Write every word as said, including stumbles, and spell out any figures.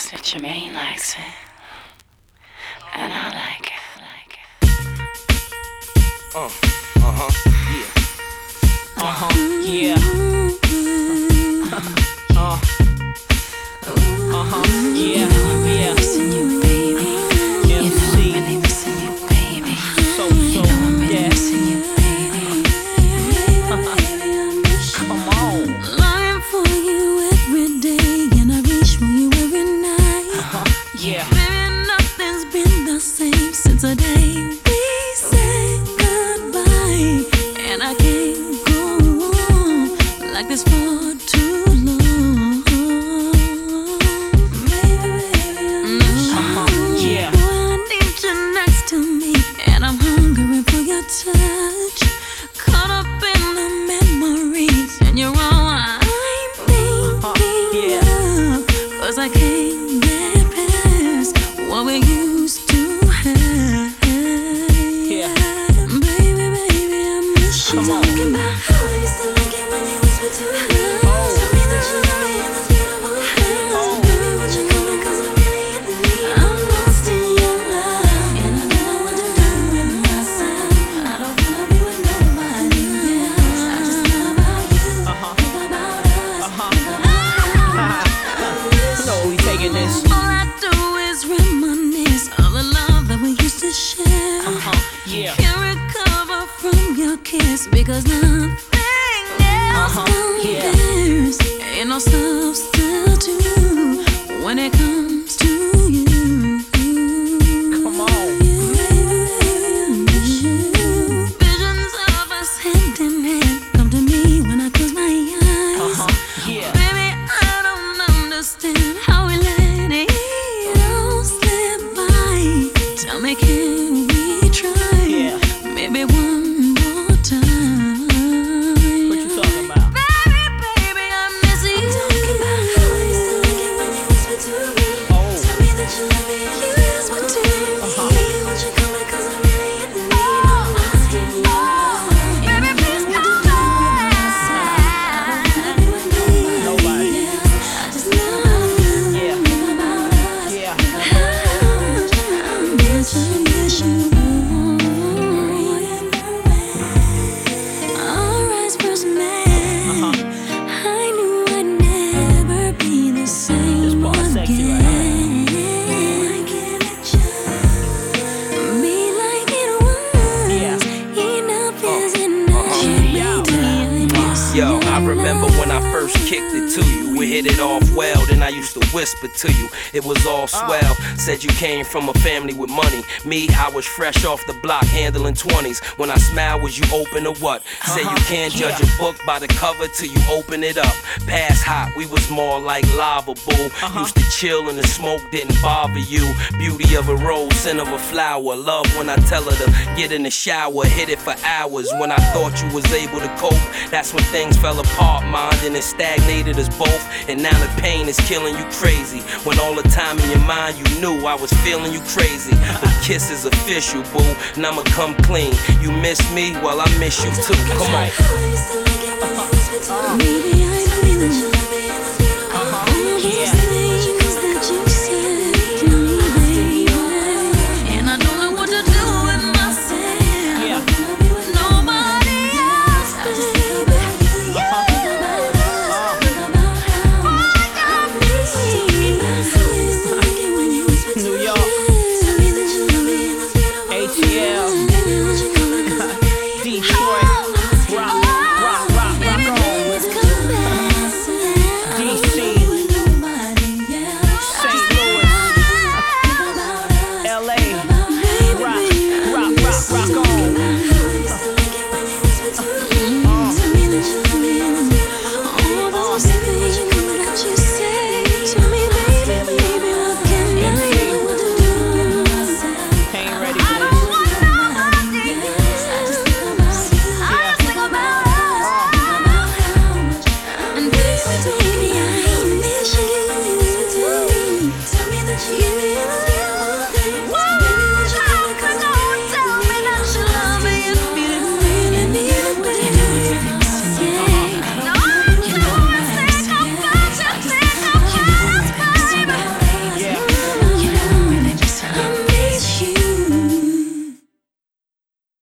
likes it, Jermaine likes it, and I like it. Like it. Uh, uh-huh, yeah. Uh-huh, yeah. Uh, uh-huh, yeah, yeah. Missing you, baby. M You know C. I'm really missing you, baby. So, You so, know I'm really yeah. missing you, baby. Come on. Longing for you every day, and I reach for you every night. Uh-huh, yeah. Baby, nothing's been the same since the day we said goodbye, and I can't go on like this for too long. Baby, baby, I miss you. Uh-huh, yeah. Boy, I need you next to me, and I'm hungry for your touch. Caught up in the memories, and you're all I'm thinking of. 'Cause I can't get past what we used to have. Yeah. Baby, baby, I miss you. Come on. Talking about how I used to like it when you whispered to me. Tell me that you love me in this beautiful house. Baby, won't you come in? 'Cause I'm really in the need. I'm lost in your love, and I don't know what to do with myself. I don't wanna be with nobody else. I just think about you, Uh-huh. think about us, Uh-huh. think about us. So we taking this. All I do is reminisce of the love that we used to share. Uh-huh, yeah. Can't recover from your kiss because nothing else Uh-huh, yeah. compares. Ain't no substitute when it comes to you. Come on. Visions of us hand in hand come to me when I close my eyes. Uh-huh, yeah. Baby, I don't understand how we let it all slip by. Tell me, can we try? Yeah. Maybe one more time. What you talking about? Baby, baby, I miss you. I'm talking about how I used to like it when you whispered to me. Oh. Tell me that you love me, you whisper to me. Uh-huh. Baby, won't you come back? 'Cause I'm really in the need. I'm lost in your love, and I don't know what to do with myself. I don't wanna be with nobody. Nobody. I just think about you, Yeah. think about us. Yeah. I miss you, miss you. Our eyes first met. Uh-huh. I knew I'd never be the same part sexy right again. Why can't it just be like it was? Yeah. Enough is enough. Baby, I miss Yo, your I remember when I first kicked it to you. We hit it off well, then I used to whisper to you. It was all swell. Said you came from a family with money. Me, I was fresh off the block handling twenties. When I smiled, was you open or what? Say you can't judge a book by the cover till you open it up. Past hot, we was more like lava, boo. Used to chill and the smoke didn't bother you. Beauty of a rose, scent of a flower. Love when I tell her to get in the shower, hit it for hours. When I thought you was able to cope, that's when things fell apart. Mind and it stagnated us both. And now the pain is killing you crazy. When all the time in your mind you knew I was feeling you crazy. The kiss is official, boo, and I'ma come clean. You miss me, well I miss you too. Come on. How I used to like it when you whispered to me. Baby, I know that you